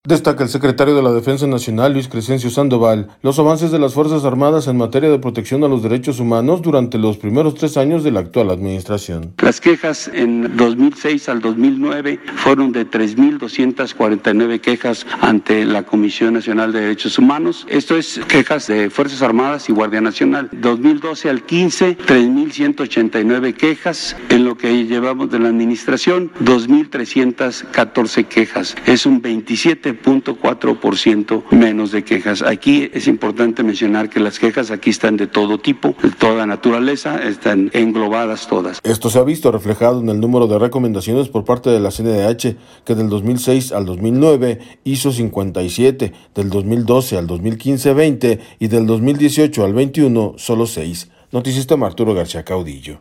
Destaca el secretario de la Defensa Nacional, Luis Crescencio Sandoval, los avances de las Fuerzas Armadas en materia de protección a los derechos humanos durante los primeros 3 años de la actual administración. Las quejas en 2006 al 2009 fueron de 3.249 quejas ante la Comisión Nacional de Derechos Humanos. Esto es quejas de Fuerzas Armadas y Guardia Nacional. 2012 al 15, 3.189 quejas. En lo que llevamos de la administración, 2.314 quejas. Es un 27.4% menos de quejas. Aquí es importante mencionar que las quejas aquí están de todo tipo, de toda naturaleza, están englobadas todas. Esto se ha visto reflejado en el número de recomendaciones por parte de la CNDH, que del 2006 al 2009 hizo 57, del 2012 al 2015 20 y del 2018 al 21 solo 6. Noticista Arturo García Caudillo.